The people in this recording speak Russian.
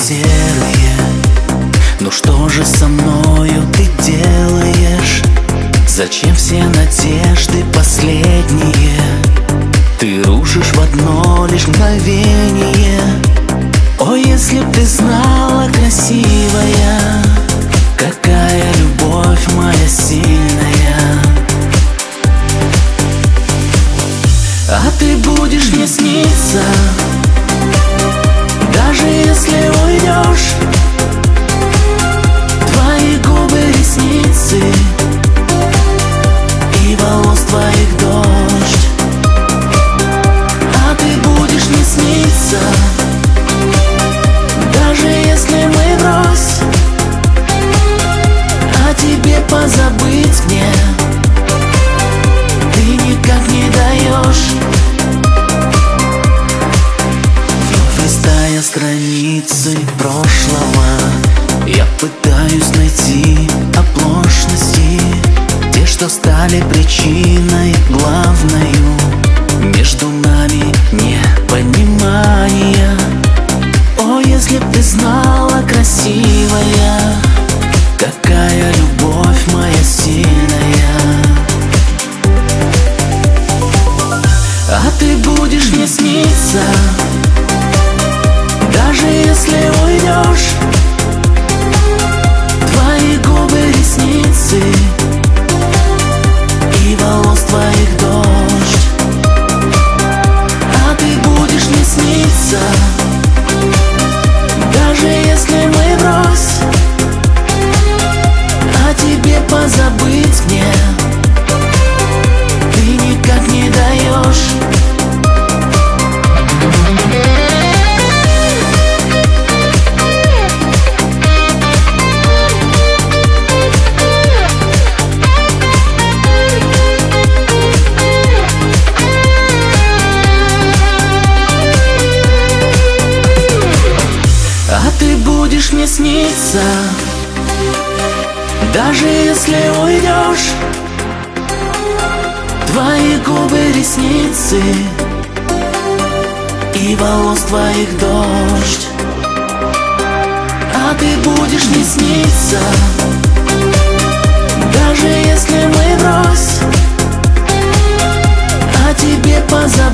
серые. Ну что же со мною ты делаешь? Зачем все надежды последние ты рушишь в одно лишь мгновение? О, если б ты знала, красивая, какая любовь моя сильная. А ты будешь мне сниться, даже если уйдешь. Твои губы, ресницы и волос твоих дождь. А ты будешь мне сниться, даже если мы врозь. О тебе позабыть мне ты никак не даешь. Вновь листая страницы прошлого, я пытаюсь найти оплошности, те, что стали причиной главною между нами непонимания. О, если б ты знала, красивая, какая любовь моя сильная. А ты будешь мне сниться, даже если уйдешь. Твои губы, ресницы и волос твоих дождь. А ты будешь мне сниться, даже если мы врозь. О тебе позабыть мне ты никак не даешь. А ты будешь мне сниться, даже если уйдешь. Твои губы, ресницы и волос твоих дождь. А ты будешь мне сниться, даже если мы врозь. О тебе позабыть